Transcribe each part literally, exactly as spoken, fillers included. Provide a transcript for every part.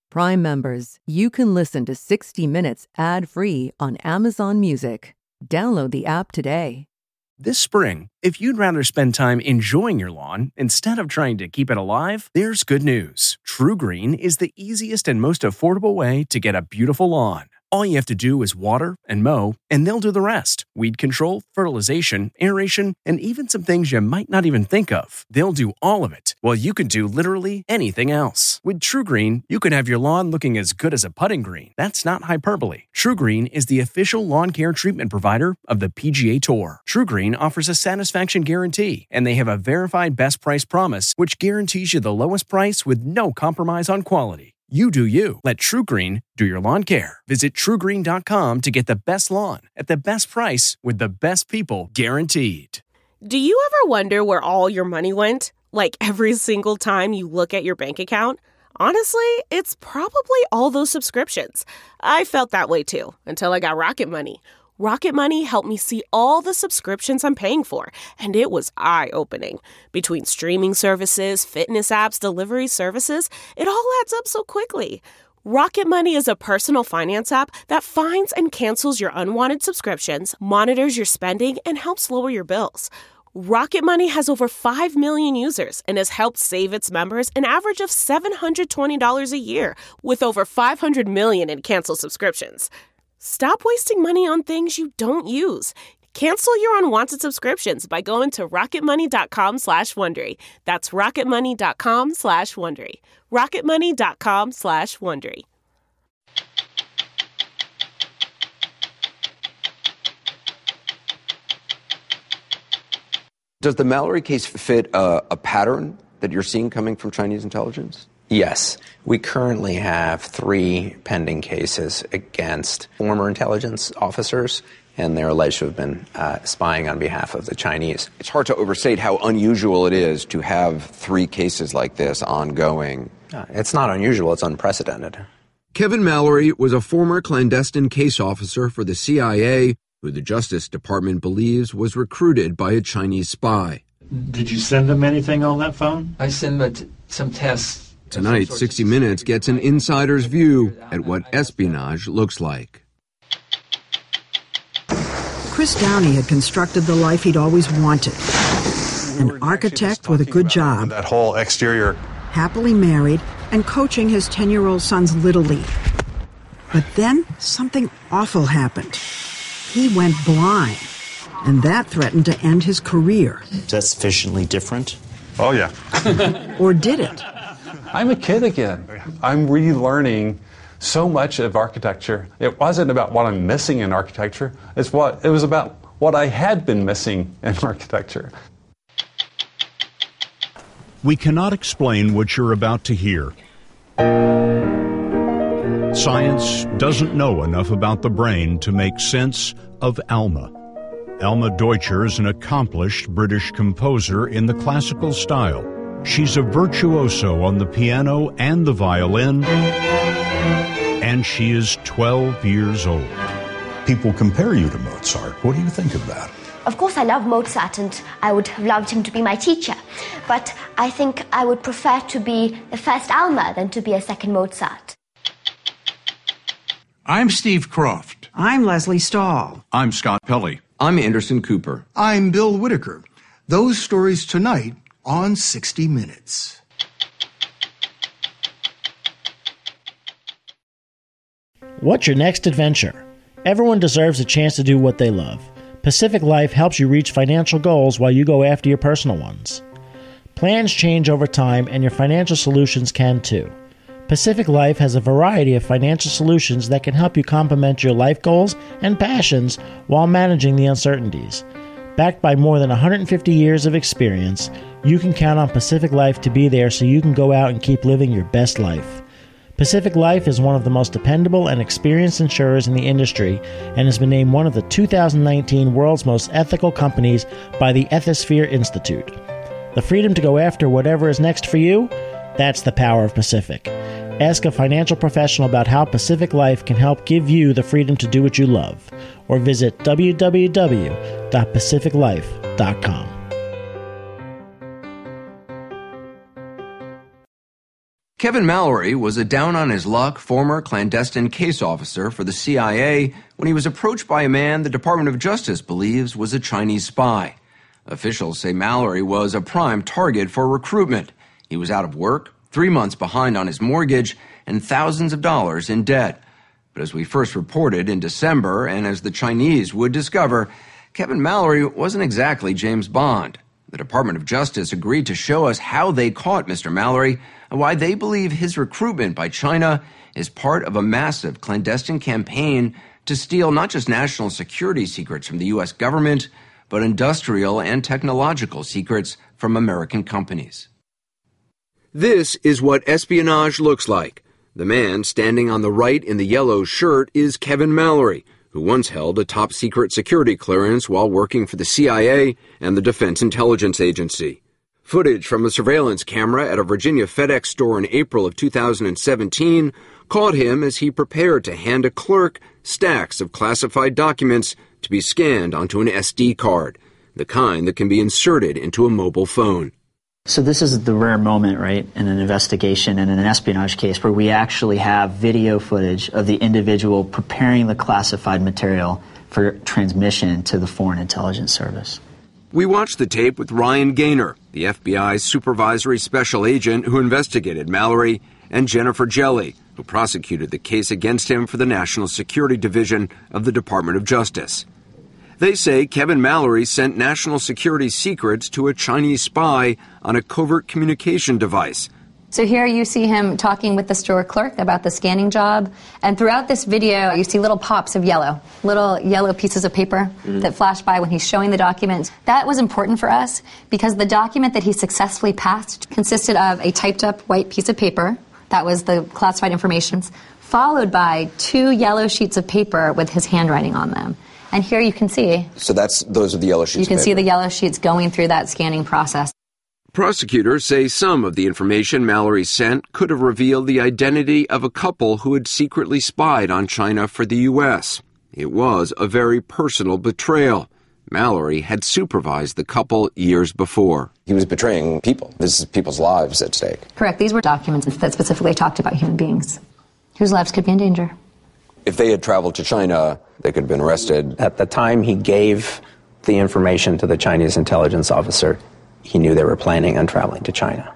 Prime members, you can listen to sixty minutes ad-free on Amazon Music. Download the app today. This spring, if you'd rather spend time enjoying your lawn instead of trying to keep it alive, there's good news. TruGreen is the easiest and most affordable way to get a beautiful lawn. All you have to do is water and mow, and they'll do the rest. Weed control, fertilization, aeration, and even some things you might not even think of. They'll do all of it, while you can do literally anything else. With TruGreen, you can have your lawn looking as good as a putting green. That's not hyperbole. TruGreen is the official lawn care treatment provider of the P G A Tour. TruGreen offers a satisfaction guarantee, and they have a verified best price promise, which guarantees you the lowest price with no compromise on quality. You do you. Let TruGreen do your lawn care. Visit True Green dot com to get the best lawn at the best price with the best people guaranteed. Do you ever wonder where all your money went? Like every single time you look at your bank account? Honestly, it's probably all those subscriptions. I felt that way too, until I got Rocket Money. Rocket Money helped me see all the subscriptions I'm paying for, and it was eye-opening. Between streaming services, fitness apps, delivery services, it all adds up so quickly. Rocket Money is a personal finance app that finds and cancels your unwanted subscriptions, monitors your spending, and helps lower your bills. Rocket Money has over five million users and has helped save its members an average of seven hundred twenty dollars a year, with over five hundred million in canceled subscriptions. Stop wasting money on things you don't use. Cancel your unwanted subscriptions by going to rocketmoney.com slash Wondery. That's rocketmoney.com slash Wondery. rocketmoney.com slash Wondery. Does the Mallory case fit a, a pattern that you're seeing coming from Chinese intelligence? Yes. We currently have three pending cases against former intelligence officers, and they're alleged to have been uh, spying on behalf of the Chinese. It's hard to overstate how unusual it is to have three cases like this ongoing. Uh, it's not unusual, it's unprecedented. Kevin Mallory was a former clandestine case officer for the C I A, who the Justice Department believes was recruited by a Chinese spy. Did you send them anything on that phone? I sent them t- some tests. Tonight, sixty minutes gets an insider's view at what espionage looks like. Chris Downey had constructed the life he'd always wanted. An architect with a good job. That whole exterior. Happily married and coaching his ten-year-old son's Little League. But then something awful happened. He went blind, and that threatened to end his career. Is that sufficiently different? Oh, yeah. Or did it? I'm a kid again. I'm relearning so much of architecture. It wasn't about what I'm missing in architecture. It's what it was about what I had been missing in architecture. We cannot explain what you're about to hear. Science doesn't know enough about the brain to make sense of Alma. Alma Deutscher is an accomplished British composer in the classical style. She's a virtuoso on the piano and the violin, and she is twelve years old. People compare you to Mozart. What do you think of that? Of course, I love Mozart, and I would have loved him to be my teacher. But I think I would prefer to be the first Alma than to be a second Mozart. I'm Steve Croft. I'm Leslie Stahl. I'm Scott Pelley. I'm Anderson Cooper. I'm Bill Whitaker. Those stories tonight on sixty minutes. What's your next adventure? Everyone deserves a chance to do what they love. Pacific Life helps you reach financial goals while you go after your personal ones. Plans change over time, and your financial solutions can too. Pacific Life has a variety of financial solutions that can help you complement your life goals and passions while managing the uncertainties. Backed by more than one hundred fifty years of experience, you can count on Pacific Life to be there so you can go out and keep living your best life. Pacific Life is one of the most dependable and experienced insurers in the industry and has been named one of the two thousand nineteen World's Most Ethical Companies by the Ethisphere Institute. The freedom to go after whatever is next for you? That's the power of Pacific. Ask a financial professional about how Pacific Life can help give you the freedom to do what you love, or visit w w w dot pacific life dot com. Kevin Mallory was a down-on-his-luck former clandestine case officer for the C I A when he was approached by a man the Department of Justice believes was a Chinese spy. Officials say Mallory was a prime target for recruitment. He was out of work, three months behind on his mortgage, and thousands of dollars in debt. But as we first reported in December, and as the Chinese would discover, Kevin Mallory wasn't exactly James Bond. The Department of Justice agreed to show us how they caught Mister Mallory and why they believe his recruitment by China is part of a massive clandestine campaign to steal not just national security secrets from the U S government, but industrial and technological secrets from American companies. This is what espionage looks like. The man standing on the right in the yellow shirt is Kevin Mallory, who once held a top-secret security clearance while working for the C I A and the Defense Intelligence Agency. Footage from a surveillance camera at a Virginia FedEx store in April of two thousand seventeen caught him as he prepared to hand a clerk stacks of classified documents to be scanned onto an S D card, the kind that can be inserted into a mobile phone. So this is the rare moment, right, in an investigation and in an espionage case where we actually have video footage of the individual preparing the classified material for transmission to the Foreign Intelligence Service. We watched the tape with Ryan Gaynor, the F B I's supervisory special agent who investigated Mallory, and Jennifer Jelly, who prosecuted the case against him for the National Security Division of the Department of Justice. They say Kevin Mallory sent national security secrets to a Chinese spy on a covert communication device. So here you see him talking with the store clerk about the scanning job. And throughout this video, you see little pops of yellow, little yellow pieces of paper mm-hmm. that flash by when he's showing the document. That was important for us because the document that he successfully passed consisted of a typed up white piece of paper. That was the classified information, followed by two yellow sheets of paper with his handwriting on them. And here you can see. So that's those are the yellow sheets. You can of paper. see the yellow sheets going through that scanning process. Prosecutors say some of the information Mallory sent could have revealed the identity of a couple who had secretly spied on China for the U S. It was a very personal betrayal. Mallory had supervised the couple years before. He was betraying people. This is people's lives at stake. Correct. These were documents that specifically talked about human beings whose lives could be in danger. If they had traveled to China, they could have been arrested. At the time he gave the information to the Chinese intelligence officer, he knew they were planning on traveling to China.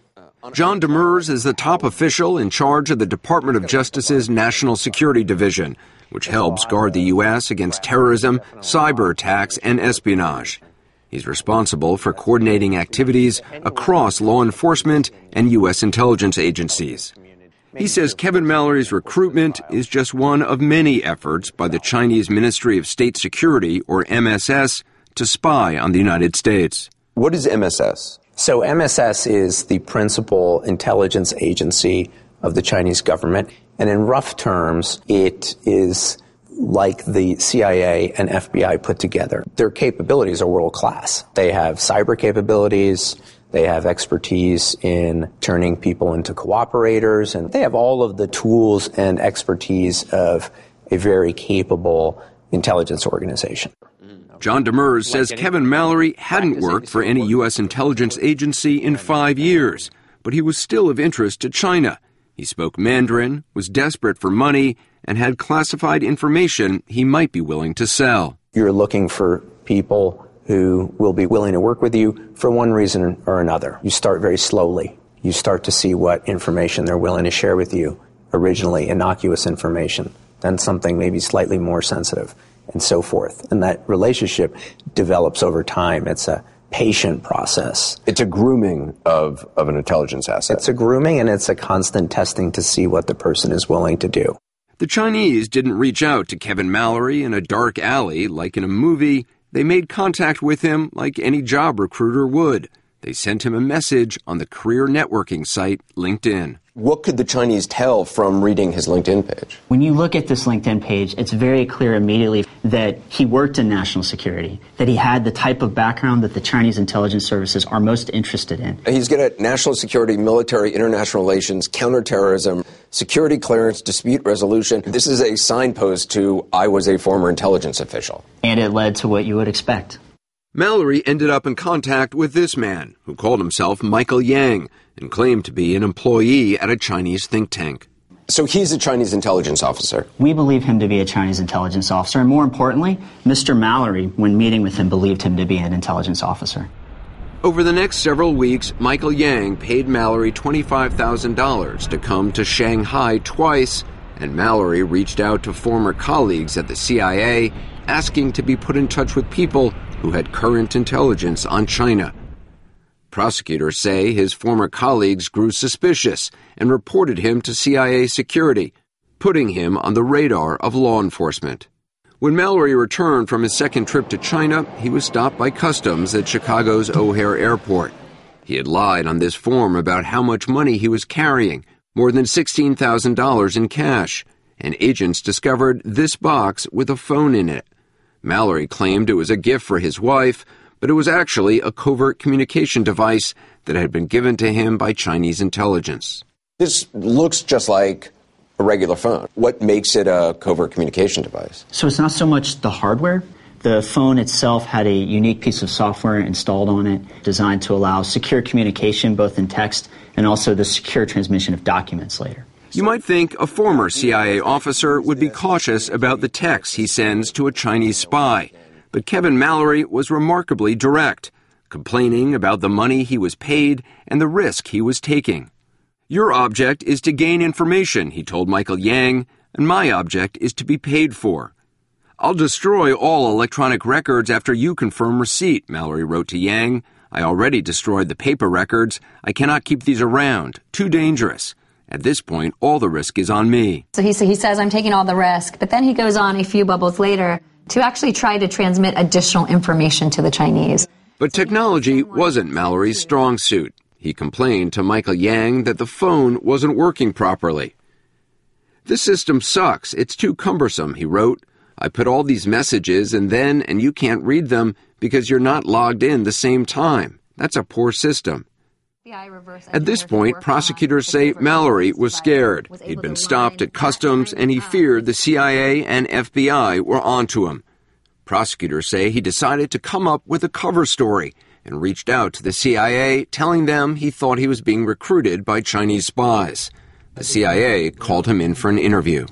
John Demers is the top official in charge of the Department of Justice's National Security Division, which helps guard the U S against terrorism, cyber attacks, and espionage. He's responsible for coordinating activities across law enforcement and U S intelligence agencies. He says Kevin Mallory's recruitment is just one of many efforts by the Chinese Ministry of State Security, or M S S, to spy on the United States. What is M S S? So M S S is the principal intelligence agency of the Chinese government. And in rough terms, it is like the C I A and F B I put together. Their capabilities are world class. They have cyber capabilities. They have expertise in turning people into cooperators. And they have all of the tools and expertise of a very capable intelligence organization. John Demers says Kevin Mallory hadn't worked for any U S intelligence agency in five years, but he was still of interest to China. He spoke Mandarin, was desperate for money, and had classified information he might be willing to sell. You're looking for people who will be willing to work with you for one reason or another. You start very slowly. You start to see what information they're willing to share with you, originally innocuous information, then something maybe slightly more sensitive, and so forth. And that relationship develops over time. It's a patient process. It's a grooming of, of an intelligence asset. It's a grooming, and it's a constant testing to see what the person is willing to do. The Chinese didn't reach out to Kevin Mallory in a dark alley like in a movie. They made contact with him like any job recruiter would. They sent him a message on the career networking site LinkedIn. What could the Chinese tell from reading his LinkedIn page? When you look at this LinkedIn page, it's very clear immediately that he worked in national security, that he had the type of background that the Chinese intelligence services are most interested in. He's good at national security, military, international relations, counterterrorism, security clearance, dispute resolution. This is a signpost to I was a former intelligence official. And it led to what you would expect. Mallory ended up in contact with this man, who called himself Michael Yang and claimed to be an employee at a Chinese think tank. So he's a Chinese intelligence officer? We believe him to be a Chinese intelligence officer, and more importantly, Mister Mallory, when meeting with him, believed him to be an intelligence officer. Over the next several weeks, Michael Yang paid Mallory twenty-five thousand dollars to come to Shanghai twice, and Mallory reached out to former colleagues at the C I A asking to be put in touch with people who had current intelligence on China. Prosecutors say his former colleagues grew suspicious and reported him to C I A security, putting him on the radar of law enforcement. When Mallory returned from his second trip to China, he was stopped by customs at Chicago's O'Hare Airport. He had lied on this form about how much money he was carrying, more than sixteen thousand dollars in cash, and agents discovered this box with a phone in it. Mallory claimed it was a gift for his wife, but it was actually a covert communication device that had been given to him by Chinese intelligence. This looks just like a regular phone. What makes it a covert communication device? So it's not so much the hardware. The phone itself had a unique piece of software installed on it designed to allow secure communication both in text and also the secure transmission of documents later. You might think a former C I A officer would be cautious about the texts he sends to a Chinese spy. But Kevin Mallory was remarkably direct, complaining about the money he was paid and the risk he was taking. Your object is to gain information, he told Michael Yang, and my object is to be paid for. I'll destroy all electronic records after you confirm receipt, Mallory wrote to Yang. I already destroyed the paper records. I cannot keep these around. Too dangerous. At this point, all the risk is on me. So he, he says, I'm taking all the risk, but then he goes on a few bubbles later to actually try to transmit additional information to the Chinese. But technology wasn't Mallory's strong suit. He complained to Michael Yang that the phone wasn't working properly. This system sucks. It's too cumbersome, he wrote. I put all these messages and then, and you can't read them because you're not logged in the same time. That's a poor system. At this point, prosecutors say Mallory was scared. He'd been stopped at customs and he feared the C I A and F B I were onto him. Prosecutors say he decided to come up with a cover story and reached out to the C I A, telling them he thought he was being recruited by Chinese spies. The C I A called him in for an interview.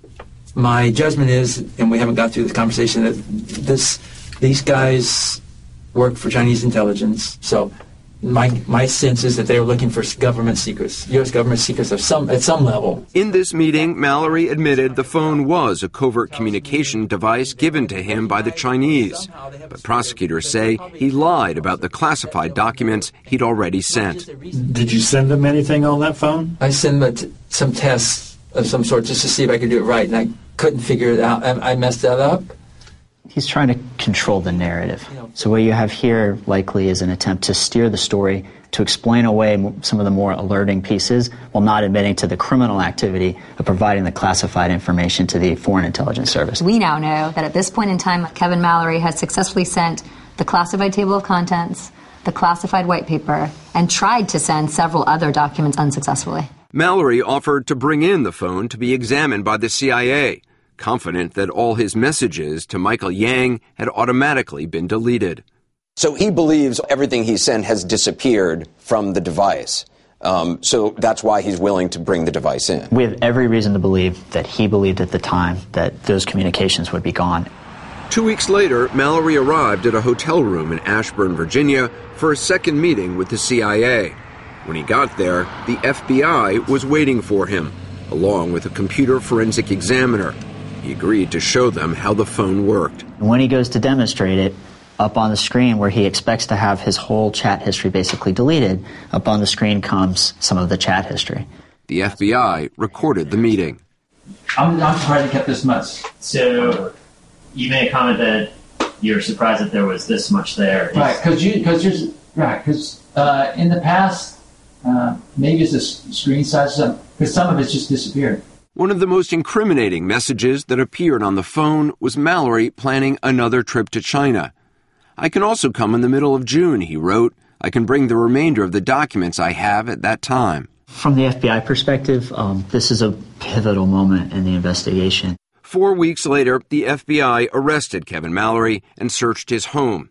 My judgment is, and we haven't got through this conversation, that this these guys work for Chinese intelligence. So my my sense is that they were looking for government secrets, U S government secrets of some at some level. In this meeting, Mallory admitted the phone was a covert communication device given to him by the Chinese. But prosecutors say he lied about the classified documents he'd already sent. Did you send them anything on that phone? I sent them t- some tests of some sort just to see if I could do it right, and I couldn't figure it out. I, I messed that up. He's trying to control the narrative. So what you have here likely is an attempt to steer the story, to explain away some of the more alerting pieces while not admitting to the criminal activity of providing the classified information to the Foreign Intelligence Service. We now know that at this point in time, Kevin Mallory has successfully sent the classified table of contents, the classified white paper, and tried to send several other documents unsuccessfully. Mallory offered to bring in the phone to be examined by the C I A, confident that all his messages to Michael Yang had automatically been deleted. So he believes everything he sent has disappeared from the device. Um, so that's why he's willing to bring the device in. We have every reason to believe that he believed at the time that those communications would be gone. Two weeks later, Mallory arrived at a hotel room in Ashburn, Virginia, for a second meeting with the C I A. When he got there, the F B I was waiting for him, along with a computer forensic examiner. He agreed to show them how the phone worked. When he goes to demonstrate it, up on the screen where he expects to have his whole chat history basically deleted, up on the screen comes some of the chat history. The F B I recorded the meeting. I'm not surprised it kept this much. So you made a comment that you're surprised that there was this much there. Right, because you, because you're, right, because uh, in the past, uh, maybe it's the screen size, because some of it's just disappeared. One of the most incriminating messages that appeared on the phone was Mallory planning another trip to China. I can also come in the middle of June, he wrote. I can bring the remainder of the documents I have at that time. From the F B I perspective, um, this is a pivotal moment in the investigation. Four weeks later, the F B I arrested Kevin Mallory and searched his home.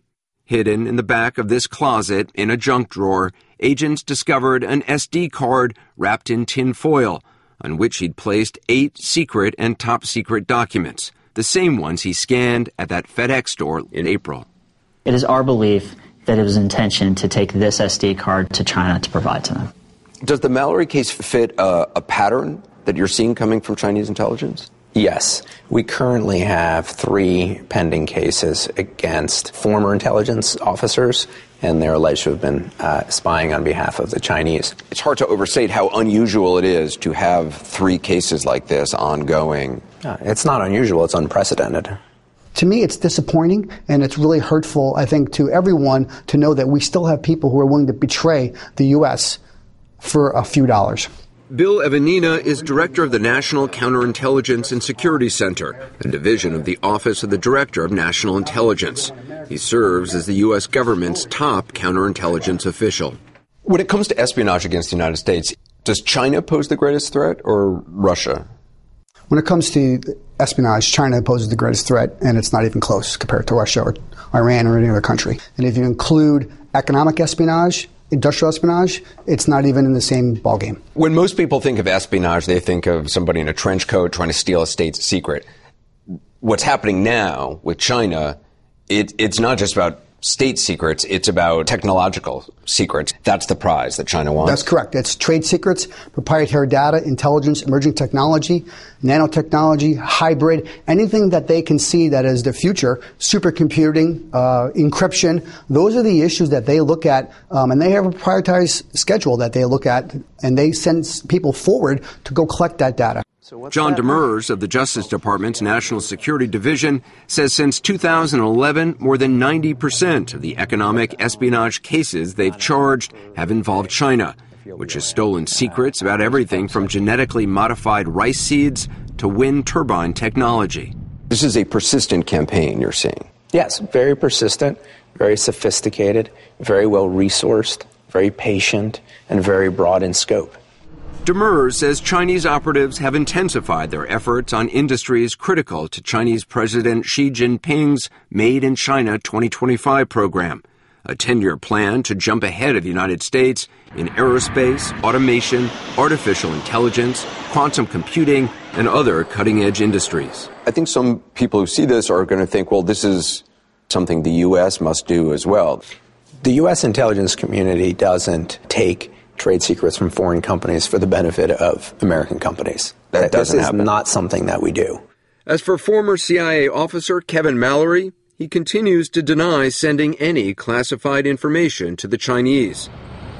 Hidden in the back of this closet in a junk drawer, agents discovered an S D card wrapped in tin foil on which he'd placed eight secret and top-secret documents, the same ones he scanned at that FedEx store in April. It is our belief that it was intention to take this S D card to China to provide to them. Does the Mallory case fit a, a pattern that you're seeing coming from Chinese intelligence? Yes. We currently have three pending cases against former intelligence officers, and they're alleged to have been uh, spying on behalf of the Chinese. It's hard to overstate how unusual it is to have three cases like this ongoing. Uh, it's not unusual, it's unprecedented. To me, it's disappointing, and it's really hurtful, I think, to everyone to know that we still have people who are willing to betray the U S for a few dollars. Bill Evanina is director of the National Counterintelligence and Security Center, a division of the Office of the Director of National Intelligence. He serves as the U S government's top counterintelligence official. When it comes to espionage against the United States, does China pose the greatest threat or Russia? When it comes to espionage, China poses the greatest threat, and it's not even close compared to Russia or Iran or any other country. And if you include economic espionage, industrial espionage, it's not even in the same ballgame. When most people think of espionage, they think of somebody in a trench coat trying to steal a state's secret. What's happening now with China, it, it's not just about state secrets, it's about technological secrets. That's the prize that China wants. That's correct. It's trade secrets, proprietary data, intelligence, emerging technology, nanotechnology, hybrid, anything that they can see that is the future, supercomputing, uh, encryption. Those are the issues that they look at, um, and they have a prioritized schedule that they look at, and they send people forward to go collect that data. John Demers of the Justice Department's National Security Division says since two thousand eleven, more than ninety percent of the economic espionage cases they've charged have involved China, which has stolen secrets about everything from genetically modified rice seeds to wind turbine technology. This is a persistent campaign you're seeing. Yes, very persistent, very sophisticated, very well resourced, very patient, and very broad in scope. Demers says Chinese operatives have intensified their efforts on industries critical to Chinese President Xi Jinping's Made in China twenty twenty-five program, a ten-year plan to jump ahead of the United States in aerospace, automation, artificial intelligence, quantum computing, and other cutting-edge industries. I think some people who see this are going to think, well, this is something the U S must do as well. The U S intelligence community doesn't take trade secrets from foreign companies for the benefit of American companies. That doesn't this is happen. Not something that we do. As for former C I A officer Kevin Mallory, he continues to deny sending any classified information to the Chinese.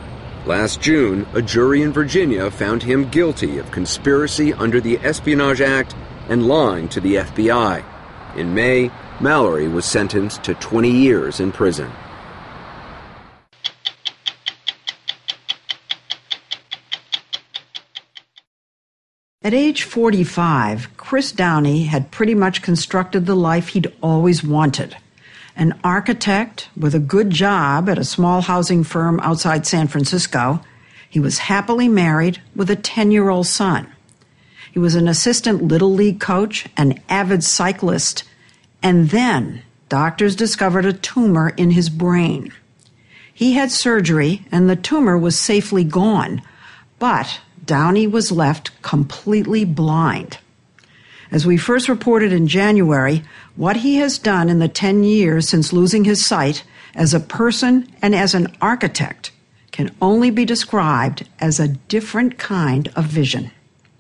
Last June, a jury in Virginia found him guilty of conspiracy under the Espionage Act and lying to the F B I. In May, Mallory was sentenced to twenty years in prison. At age forty-five, Chris Downey had pretty much constructed the life he'd always wanted. An architect with a good job at a small housing firm outside San Francisco, he was happily married with a ten-year-old son. He was an assistant Little League coach, an avid cyclist, and then doctors discovered a tumor in his brain. He had surgery, and the tumor was safely gone, but Downey was left completely blind. As we first reported in January, what he has done in the ten years since losing his sight as a person and as an architect can only be described as a different kind of vision.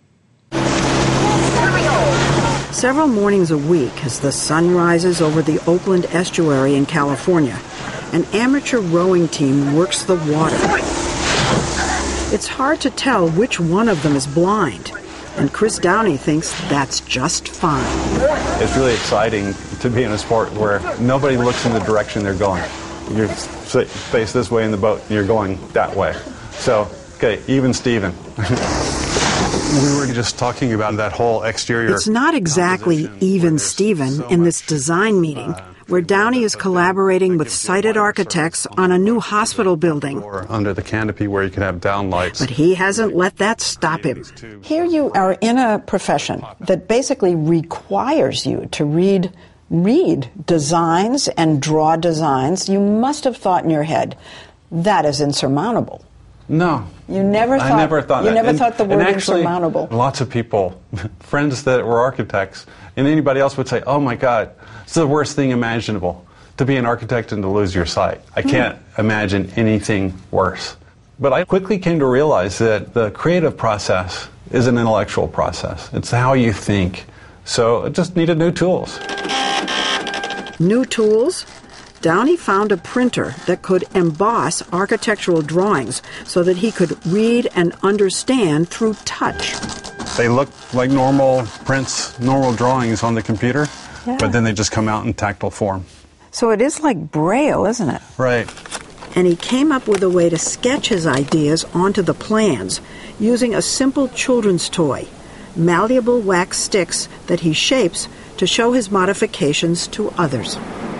Several mornings a week as the sun rises over the Oakland estuary in California, an amateur rowing team works the water. It's hard to tell which one of them is blind, and Chris Downey thinks that's just fine. It's really exciting to be in a sport where nobody looks in the direction they're going. You're faced this way in the boat, and you're going that way. So, okay, even Steven. We were just talking about that whole exterior. It's not exactly even Steven so in this design meeting, uh, where Downey is collaborating with sighted architects on a new hospital building. Or under the canopy where you can have downlights. But he hasn't let that stop him. Here you are in a profession that basically requires you to read read designs and draw designs, you must have thought in your head, that is insurmountable. No. You never thought, I never thought you that. never and, thought the word and actually, insurmountable. Lots of people, friends that were architects, and anybody else would say, oh my God, it's the worst thing imaginable to be an architect and to lose your sight. I can't mm. imagine anything worse. But I quickly came to realize that the creative process is an intellectual process. It's how you think. So it just needed new tools. New tools? Downey found a printer that could emboss architectural drawings so that he could read and understand through touch. They look like normal prints, normal drawings on the computer, yeah. but then they just come out in tactile form. So it is like Braille, isn't it? Right. And he came up with a way to sketch his ideas onto the plans using a simple children's toy, malleable wax sticks that he shapes to show his modifications to others.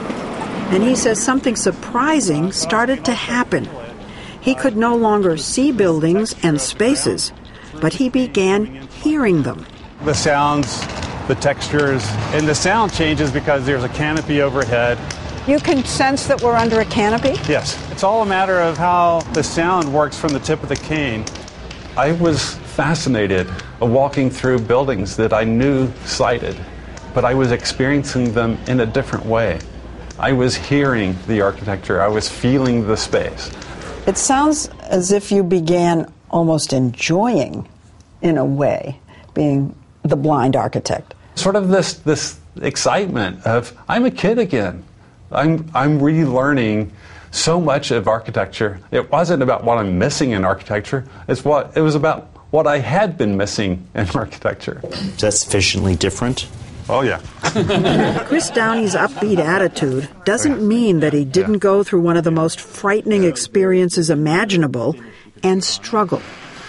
And he says something surprising started to happen. He could no longer see buildings and spaces, but he began hearing them. The sounds, the textures, and the sound changes because there's a canopy overhead. You can sense that we're under a canopy? Yes. It's all a matter of how the sound works from the tip of the cane. I was fascinated of walking through buildings that I knew sighted, but I was experiencing them in a different way. I was hearing the architecture. I was feeling the space. It sounds as if you began almost enjoying, in a way, being the blind architect. Sort of this this excitement of, I'm a kid again. I'm I'm relearning so much of architecture. It wasn't about what I'm missing in architecture. It's what it was about what I had been missing in architecture. Is that sufficiently different? Oh, yeah. Chris Downey's upbeat attitude doesn't mean that he didn't go through one of the most frightening experiences imaginable and struggle.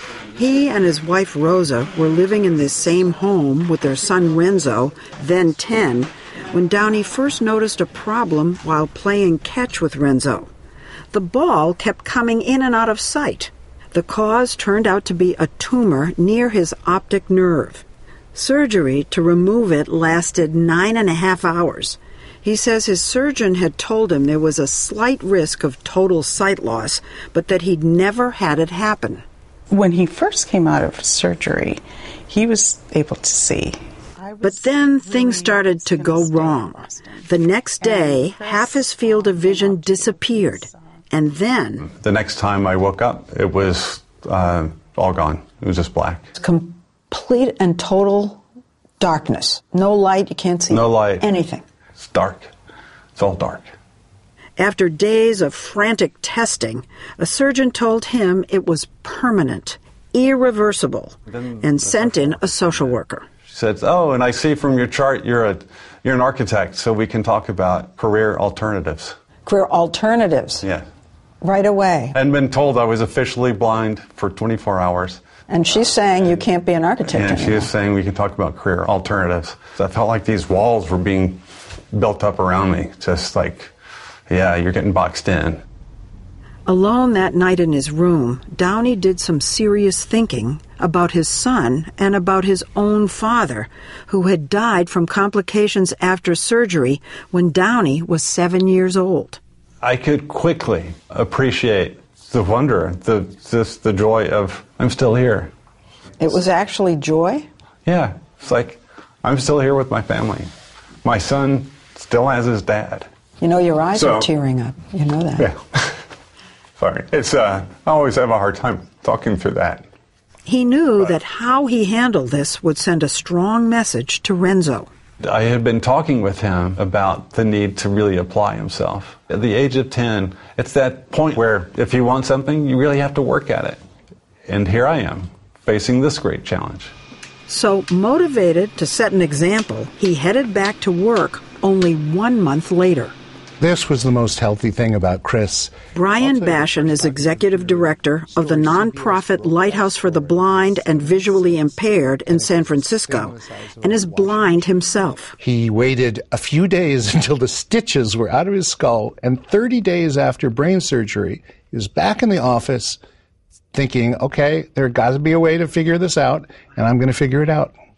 He and his wife Rosa were living in this same home with their son Renzo, then ten, when Downey first noticed a problem while playing catch with Renzo. The ball kept coming in and out of sight. The cause turned out to be a tumor near his optic nerve. Surgery to remove it lasted nine and a half hours. He says his surgeon had told him there was a slight risk of total sight loss, but that he'd never had it happen. When he first came out of surgery, he was able to see. But then things started to go wrong. The next day, half his field of vision disappeared. And then... The next time I woke up, it was uh, all gone. It was just black. Complete and total darkness. No light, you can't see no light. anything. It's dark. It's all dark. After days of frantic testing, a surgeon told him it was permanent, irreversible, and sent in a social worker. She said, oh, and I see from your chart you're a you're an architect, so we can talk about career alternatives. Career alternatives? Yeah. Right away. And been told I was officially blind for twenty-four hours. And she's saying you can't be an architect And anymore. she is saying we can talk about career alternatives. So I felt like these walls were being built up around me, just like, yeah, you're getting boxed in. Alone that night in his room, Downey did some serious thinking about his son and about his own father, who had died from complications after surgery when Downey was seven years old. I could quickly appreciate the wonder, the just the joy of, I'm still here. It was actually joy? Yeah, it's like, I'm still here with my family. My son still has his dad. You know, your eyes So- are tearing up. You know that. Yeah. Sorry. It's, uh, I always have a hard time talking through that. He knew that how he handled this would send a strong message to Renzo. I had been talking with him about the need to really apply himself. At the age of ten, it's that point where if you want something, you really have to work at it. And here I am, facing this great challenge. So, motivated to set an example, he headed back to work only one month later. This was the most healthy thing about Chris. Brian Bashan is executive director of the nonprofit Lighthouse for the Blind and Visually Impaired in San Francisco, and is blind himself. He waited a few days until the stitches were out of his skull, and thirty days after brain surgery, he was back in the office thinking, okay, there's got to be a way to figure this out, and I'm going to figure it out.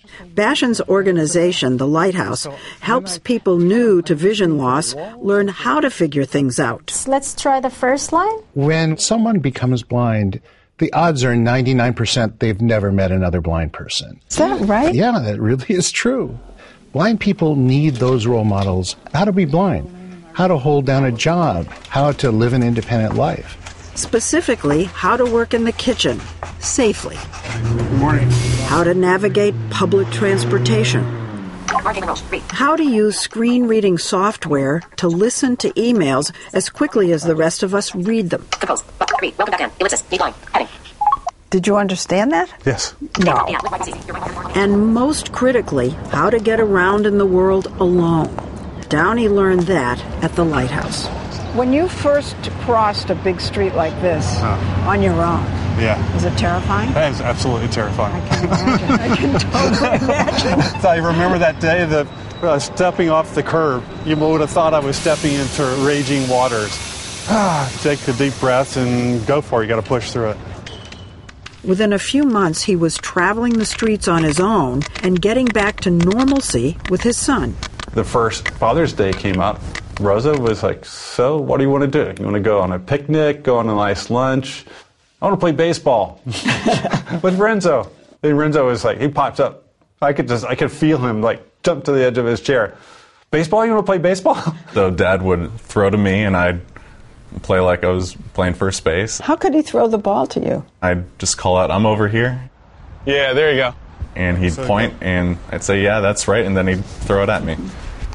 Bashan's organization, The Lighthouse, helps people new to vision loss learn how to figure things out. Let's try the first line. When someone becomes blind, the odds are ninety-nine percent they've never met another blind person. Is that right? Yeah, that really is true. Blind people need those role models. How to be blind, how to hold down a job, how to live an independent life. Specifically, how to work in the kitchen safely. Good morning. How to navigate public transportation. How to use screen reading software to listen to emails as quickly as the rest of us read them. Did you understand that? Yes. No. And most critically, how to get around in the world alone. Downey learned that at the Lighthouse. When you first crossed a big street like this Huh. on your own, Yeah. was it terrifying? That is absolutely terrifying. I can totally imagine. I remember that day that uh, stepping off the curb, you would have thought I was stepping into raging waters. Ah, take a deep breath and go for it. You got to push through it. Within a few months, he was traveling the streets on his own and getting back to normalcy with his son. The first Father's Day came up. Rosa was like, so what do you want to do? You want to go on a picnic, go on a nice lunch? I want to play baseball with Renzo. And Renzo was like, he pops up. I could just, I could feel him like jump to the edge of his chair. Baseball? You want to play baseball? So Dad would throw to me and I'd play like I was playing first base. How could he throw the ball to you? I'd just call out, I'm over here. Yeah, there you go. And he'd So point and I'd say, yeah, that's right. And then he'd throw it at me.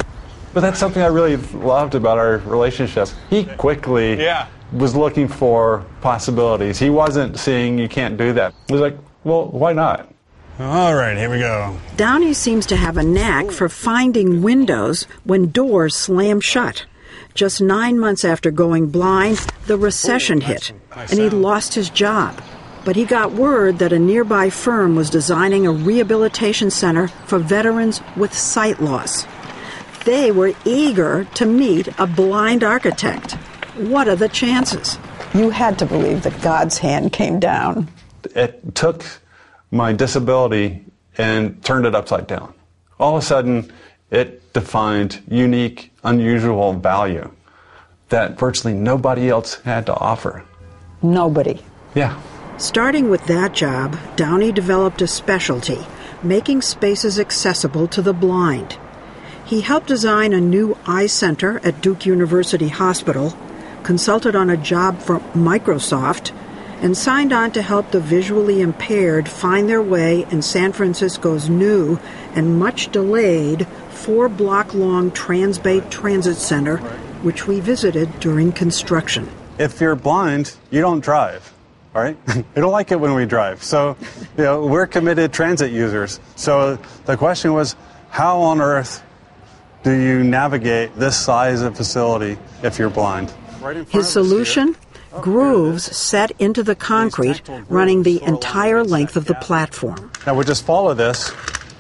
But that's something I really loved about our relationship. He quickly Yeah. was looking for possibilities. He wasn't saying you can't do that. He was like, well, why not? All right, here we go. Downey seems to have a knack for finding windows when doors slam shut. Just nine months after going blind, the recession hit, and he lost his job. But he got word that a nearby firm was designing a rehabilitation center for veterans with sight loss. They were eager to meet a blind architect. What are the chances? You had to believe that God's hand came down. It took my disability and turned it upside down. All of a sudden, it defined unique, unusual value that virtually nobody else had to offer. Nobody. Yeah. Starting with that job, Downey developed a specialty, making spaces accessible to the blind. He helped design a new eye center at Duke University Hospital, consulted on a job for Microsoft, and signed on to help the visually impaired find their way in San Francisco's new and much delayed four-block-long Transbay Transit Center, which we visited during construction. If you're blind, you don't drive, all right? We don't like it when we drive. So, you know, we're committed transit users. So the question was, how on earth do you navigate this size of facility if you're blind? His solution? Grooves set into the concrete running the entire length of the platform. Now we'll just follow this,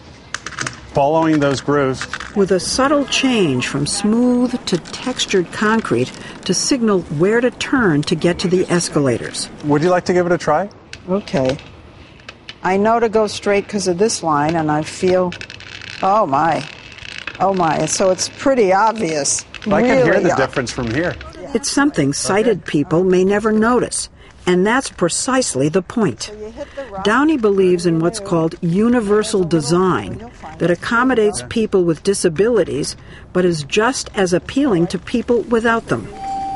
following those grooves. With a subtle change from smooth to textured concrete to signal where to turn to get to the escalators. Would you like to give it a try? Okay. I know to go straight because of this line, and I feel, oh my, oh my. So it's pretty obvious. I can hear really the ob- difference from here. It's something sighted people may never notice, and that's precisely the point. Downey believes in what's called universal design that accommodates people with disabilities but is just as appealing to people without them.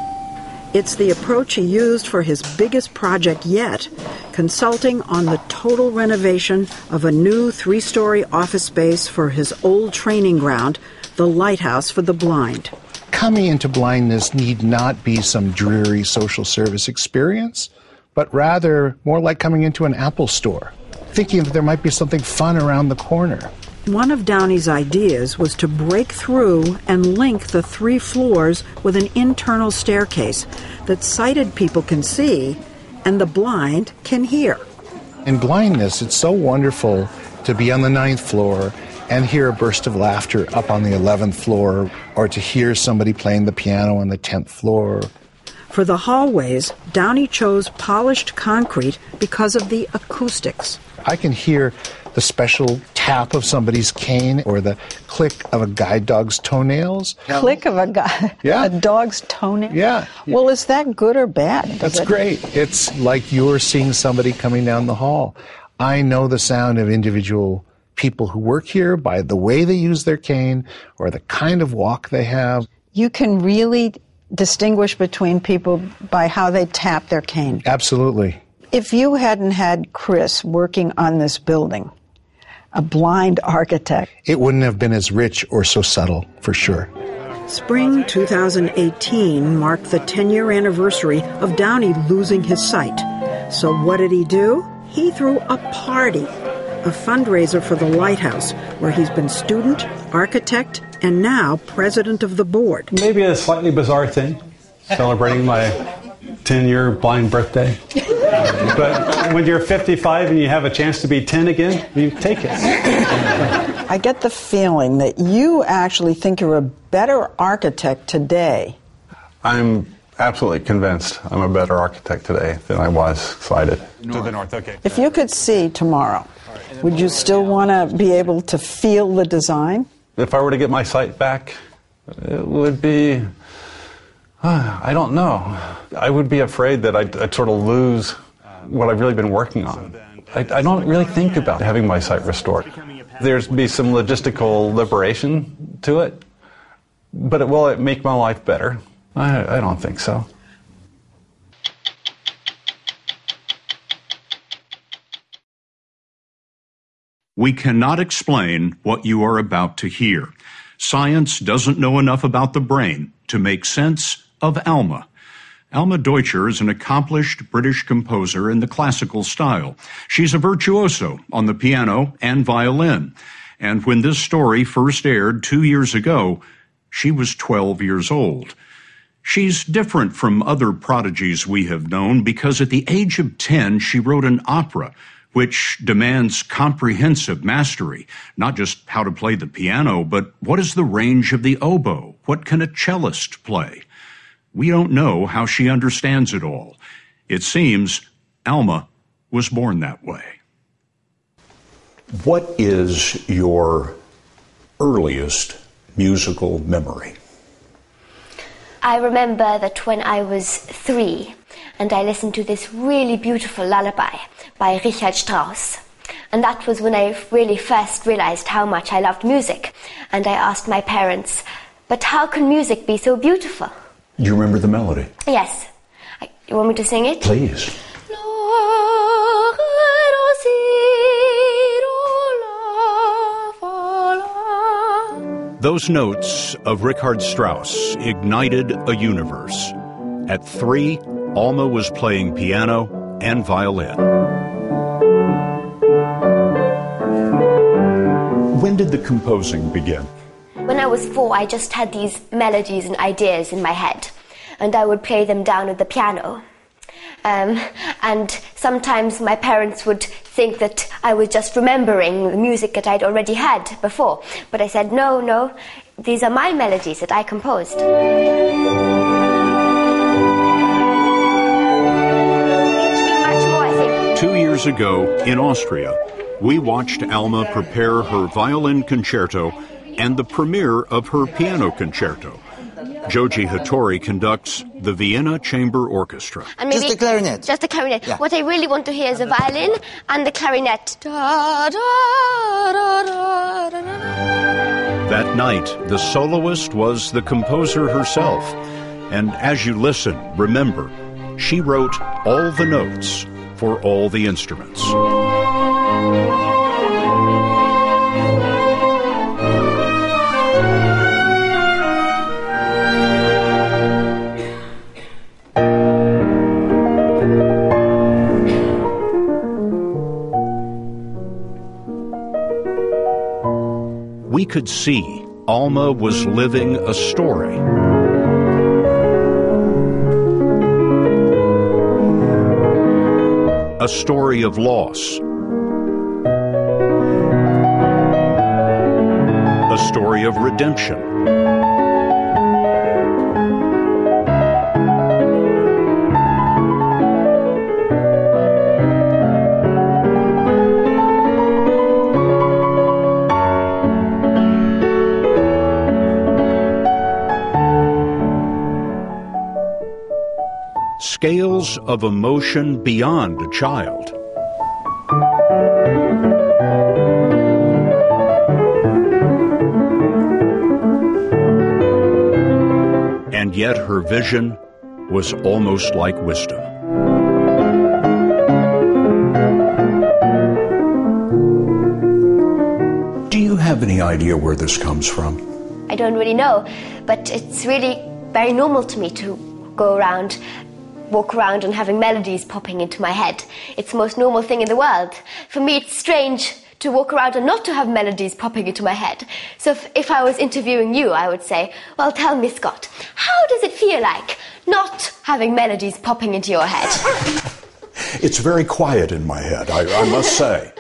It's the approach he used for his biggest project yet, consulting on the total renovation of a new three-story office space for his old training ground, the Lighthouse for the Blind. Coming into blindness need not be some dreary social service experience, but rather more like coming into an Apple store, thinking that there might be something fun around the corner. One of Downey's ideas was to break through and link the three floors with an internal staircase that sighted people can see and the blind can hear. In blindness, it's so wonderful to be on the ninth floor and hear a burst of laughter up on the eleventh floor, or to hear somebody playing the piano on the tenth floor. For the hallways, Downey chose polished concrete because of the acoustics. I can hear the special tap of somebody's cane or the click of a guide dog's toenails. Click of a guy, Yeah. a dog's toenail. Yeah. Well, is that good or bad? Does That's it- great. It's like you're seeing somebody coming down the hall. I know the sound of individual people who work here by the way they use their cane or the kind of walk they have. You can really distinguish between people by how they tap their cane. Absolutely. If you hadn't had Chris working on this building, a blind architect, It wouldn't have been as rich or so subtle, for sure. Spring two thousand eighteen marked the ten-year anniversary of Downey losing his sight. So what did he do? He threw a party, a fundraiser for the Lighthouse, where he's been student, architect, and now president of the board. Maybe a slightly bizarre thing, celebrating my ten-year blind birthday. But when you're fifty-five and you have a chance to be ten again, you take it. I get the feeling that you actually think you're a better architect today. I'm absolutely convinced I'm a better architect today than I was, so I did. To the north, okay. If you could see tomorrow, would you still want to be able to feel the design? If I were to get my sight back, it would be, uh, I don't know. I would be afraid that I'd, I'd sort of lose what I've really been working on. I, I don't really think about having my sight restored. There's be some logistical liberation to it, but it, will it make my life better? I, I don't think so. We cannot explain what you are about to hear. Science doesn't know enough about the brain to make sense of Alma. Alma Deutscher is an accomplished British composer in the classical style. She's a virtuoso on the piano and violin. And when this story first aired two years ago, she was twelve years old. She's different from other prodigies we have known because at the age of ten, she wrote an opera which demands comprehensive mastery, not just how to play the piano, but what is the range of the oboe? What can a cellist play? We don't know how she understands it all. It seems Alma was born that way. What is your earliest musical memory? I remember that when I was three and I listened to this really beautiful lullaby by Richard Strauss. And that was when I really first realized how much I loved music. And I asked my parents, but how can music be so beautiful? Do you remember the melody? Yes. I, you want me to sing it? Please. Those notes of Richard Strauss ignited a universe. At three, Alma was playing piano and violin. When did the composing begin? When I was four, I just had these melodies and ideas in my head, and I would play them down at the piano. Um, and sometimes my parents would think that I was just remembering the music that I'd already had before. But I said, no, no, these are my melodies that I composed. Two years ago, in Austria, we watched Alma prepare her violin concerto and the premiere of her piano concerto. Joji Hattori conducts the Vienna Chamber Orchestra. And maybe just the clarinet. Just the clarinet. Yeah. What I really want to hear is the violin and the clarinet. Da, da, da, da, da, da. That night, the soloist was the composer herself. And as you listen, remember, she wrote all the notes for all the instruments. We could see Alma was living a story. A story of loss. A story of redemption. scales of emotion beyond a child. And yet her vision was almost like wisdom. Do you have any idea where this comes from? I don't really know, but it's really very normal to me to go around, walk around and having melodies popping into my head. It's the most normal thing in the world. For me, it's strange to walk around and not to have melodies popping into my head. So if, if I was interviewing you, I would say, well, tell me, Scott, how does it feel like not having melodies popping into your head? It's very quiet in my head, I, I must say.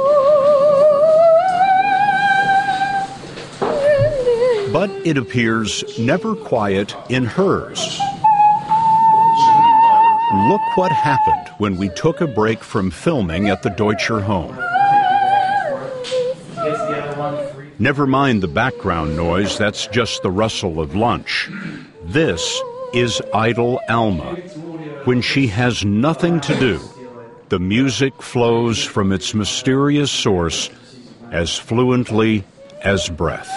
But it appears never quiet in hers. Look what happened when we took a break from filming at the Deutscher home. Never mind the background noise, that's just the rustle of lunch. This is idle Alma. When she has nothing to do, the music flows from its mysterious source as fluently as breath.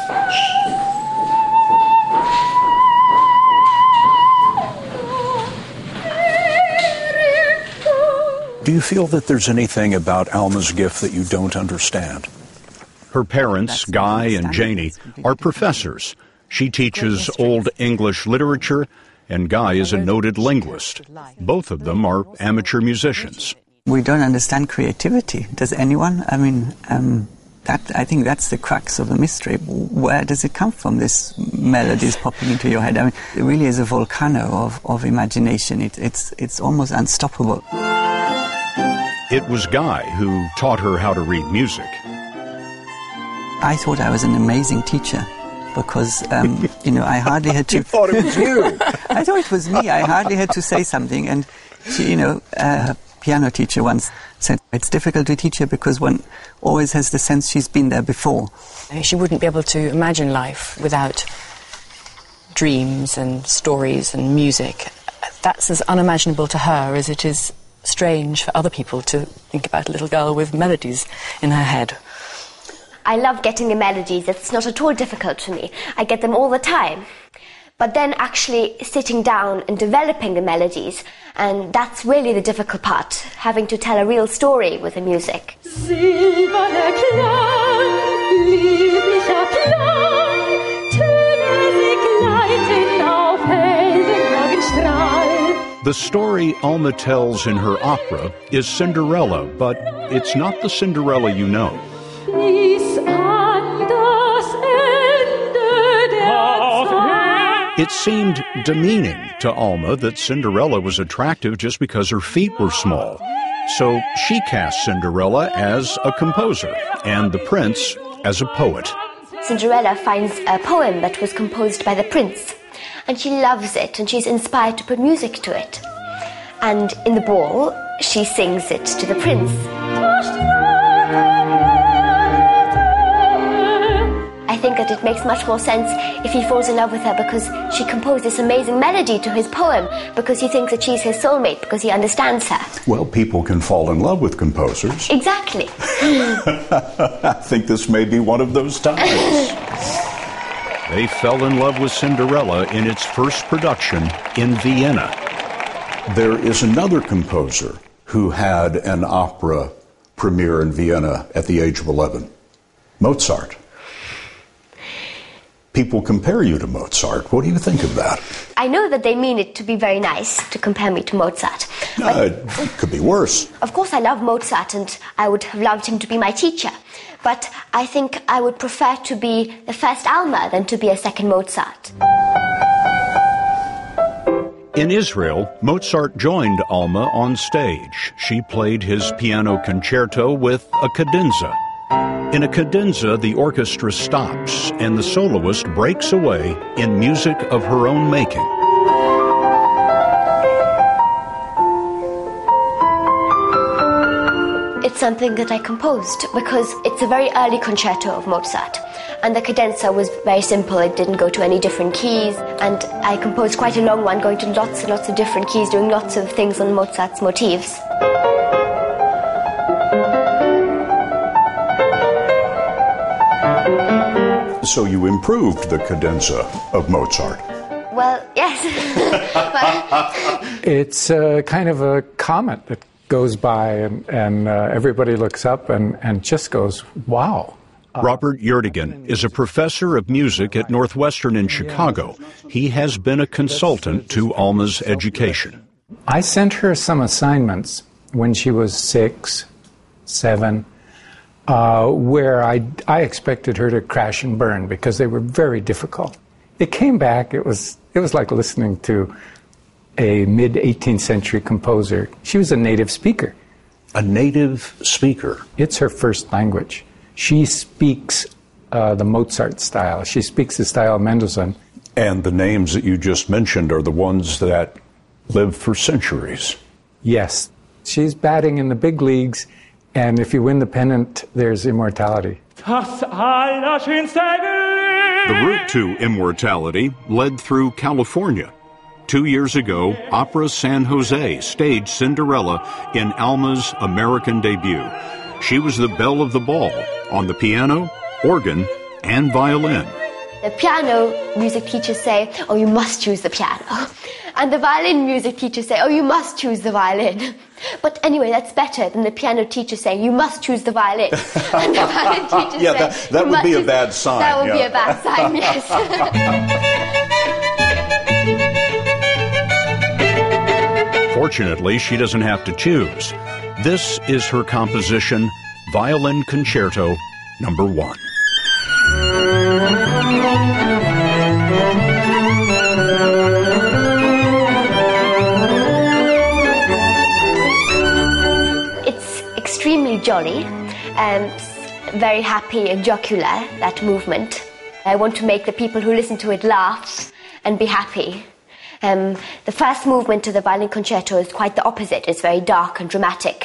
Do you feel that there's anything about Alma's gift that you don't understand? Her parents, Guy and Janie, are professors. She teaches Old English literature, and Guy is a noted linguist. Both of them are amateur musicians. We don't understand creativity. Does anyone? I mean, um, that I think that's the crux of the mystery. Where does it come from, this melodies popping into your head? I mean, it really is a volcano of, of imagination. It, it's, it's almost unstoppable. It was Guy who taught her how to read music. I thought I was an amazing teacher because, um, you know, I hardly had to... You thought it was you? I thought it was me. I hardly had to say something. And, she, you know, uh, her piano teacher once said, it's difficult to teach her because one always has the sense she's been there before. She wouldn't be able to imagine life without dreams and stories and music. That's as unimaginable to her as it is strange for other people to think about a little girl with melodies in her head. I love getting the melodies. It's not at all difficult for me. I get them all the time. But then actually sitting down and developing the melodies, and that's really the difficult part, having to tell a real story with the music. The story Alma tells in her opera is Cinderella, but it's not the Cinderella you know. It seemed demeaning to Alma that Cinderella was attractive just because her feet were small. So she cast Cinderella as a composer and the prince as a poet. Cinderella finds a poem that was composed by the prince, and she loves it, and she's inspired to put music to it. And in the ball, she sings it to the prince. I think that it makes much more sense if he falls in love with her because she composed this amazing melody to his poem, because he thinks that she's his soulmate, because he understands her. Well, people can fall in love with composers. Exactly. I think this may be one of those times. They fell in love with Cinderella in its first production in Vienna. There is another composer who had an opera premiere in Vienna at the age of eleven, Mozart. People compare you to Mozart. What do you think of that? I know that they mean it to be very nice to compare me to Mozart. Uh, it could be worse. Of course, I love Mozart and I would have loved him to be my teacher. But I think I would prefer to be the first Alma than to be a second Mozart. In Israel, Mozart joined Alma on stage. She played his piano concerto with a cadenza. In a cadenza, the orchestra stops and the soloist breaks away in music of her own making. It's something that I composed because it's a very early concerto of Mozart. And the cadenza was very simple. It didn't go to any different keys. And I composed quite a long one, going to lots and lots of different keys, doing lots of things on Mozart's motifs. So you improved the cadenza of Mozart. Well, yes. It's uh, kind of a comet that goes by, and, and uh, everybody looks up and, and just goes, wow. Robert Yertigan is a professor of music at Northwestern in Chicago. He has been a consultant to Alma's education. I sent her some assignments when she was six, seven, uh, where I, I expected her to crash and burn because they were very difficult. It came back, it was, it was like listening to a mid-eighteenth century composer. She was a native speaker. A native speaker? It's her first language. She speaks uh, the Mozart style. She speaks the style of Mendelssohn. And the names that you just mentioned are the ones that lived for centuries. Yes. She's batting in the big leagues, and if you win the pennant, there's immortality. The route to immortality led through California. Two years ago, Opera San Jose staged Cinderella in Alma's American debut. She was the belle of the ball on the piano, organ, and violin. The piano music teachers say, oh, you must choose the piano. And the violin music teachers say, oh, you must choose the violin. But anyway, that's better than the piano teacher saying, you must choose the violin. And the violin teacher yeah, say, that, that would be a bad sign. That would yeah. be a bad sign, yes. Fortunately, she doesn't have to choose. This is her composition, Violin Concerto Number One. It's extremely jolly, and very happy and jocular, that movement. I want to make the people who listen to it laugh and be happy. Um, the first movement of the violin concerto is quite the opposite. It's very dark and dramatic.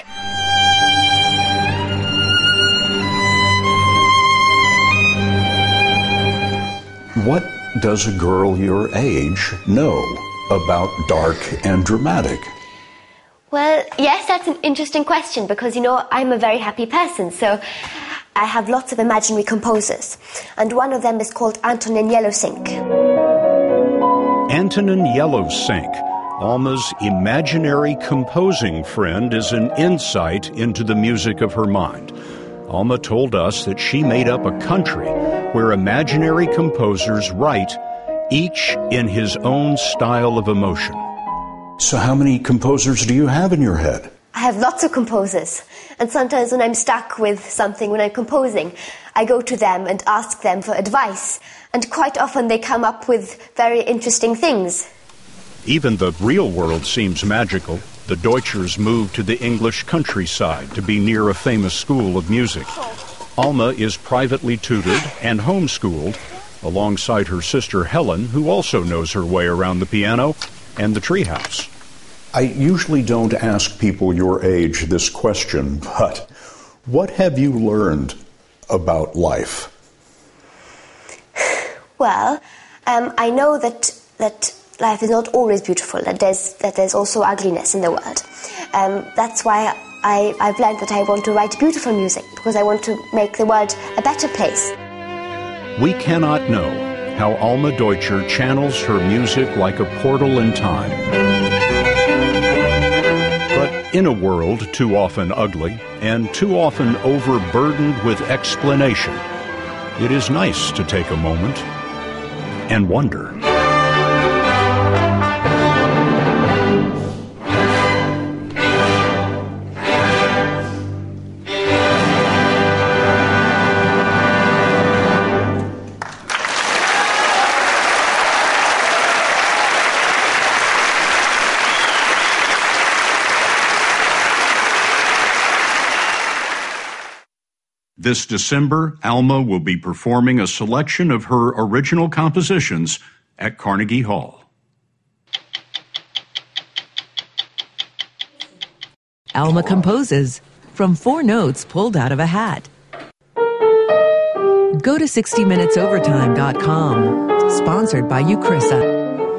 What does a girl your age know about dark and dramatic? Well, yes, that's an interesting question because, you know, I'm a very happy person, so I have lots of imaginary composers, and one of them is called Antonin Yellowsink. Antonin Yellowsink, Alma's imaginary composing friend, is an insight into the music of her mind. Alma told us that she made up a country where imaginary composers write, each in his own style of emotion. So how many composers do you have in your head? I have lots of composers, and sometimes when I'm stuck with something when I'm composing, I go to them and ask them for advice, and quite often they come up with very interesting things. Even the real world seems magical. The Deutschers moved to the English countryside to be near a famous school of music. Alma is privately tutored and homeschooled, alongside her sister Helen, who also knows her way around the piano and the treehouse. I usually don't ask people your age this question, but what have you learned about life? Well, um, I know that that life is not always beautiful, that there's that there's also ugliness in the world. Um, that's why I, I've learned that I want to write beautiful music, because I want to make the world a better place. We cannot know how Alma Deutscher channels her music like a portal in time. But in a world too often ugly and too often overburdened with explanation, it is nice to take a moment and wonder. This December, Alma will be performing a selection of her original compositions at Carnegie Hall. Alma composes from four notes pulled out of a hat. Go to sixty minutes overtime dot com. Sponsored by Eucrisa.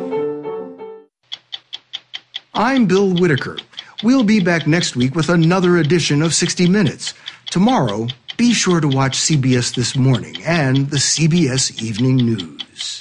I'm Bill Whitaker. We'll be back next week with another edition of sixty minutes. Tomorrow, be sure to watch C B S This Morning and the C B S Evening News.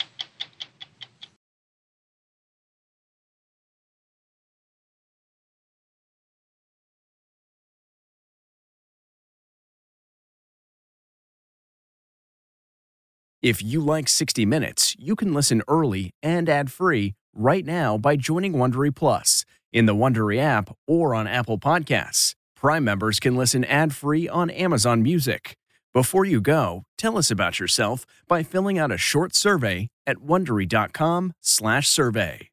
If you like sixty minutes, you can listen early and ad-free right now by joining Wondery Plus in the Wondery app or on Apple Podcasts. Prime members can listen ad-free on Amazon Music. Before you go, tell us about yourself by filling out a short survey at Wondery dot com slash survey.